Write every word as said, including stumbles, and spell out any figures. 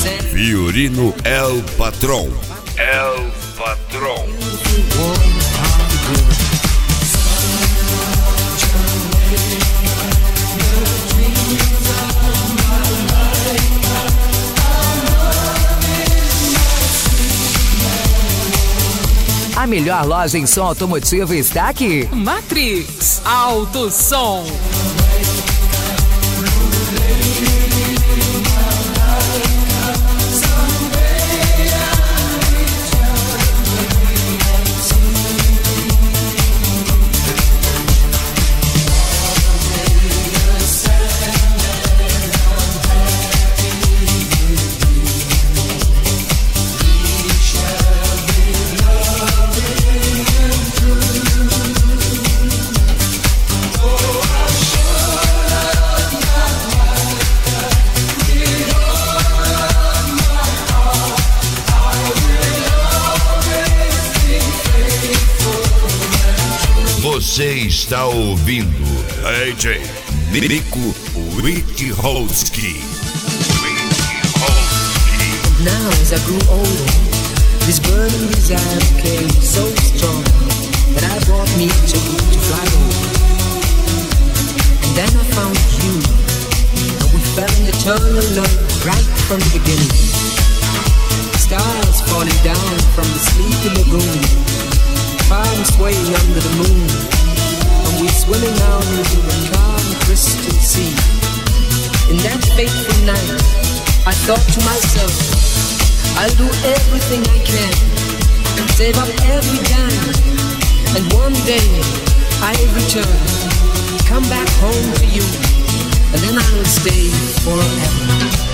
Fiorino El Patrón. El Patrón. A melhor loja em som automotivo está aqui. Matrix Auto Som. Você está ouvindo D J Nico Witholski. Now as I grew older, this burning desire became so strong that I brought me to, to fly over. And then I found you, and we fell in eternal love right from the beginning. Stars falling down from the sleepy lagoon, palms swaying under the moon, and we're swimming out into the calm crystal sea. In that fateful night, I thought to myself, I'll do everything I can, save up every dime, and one day I'll return, come back home to you, and then I'll stay forever.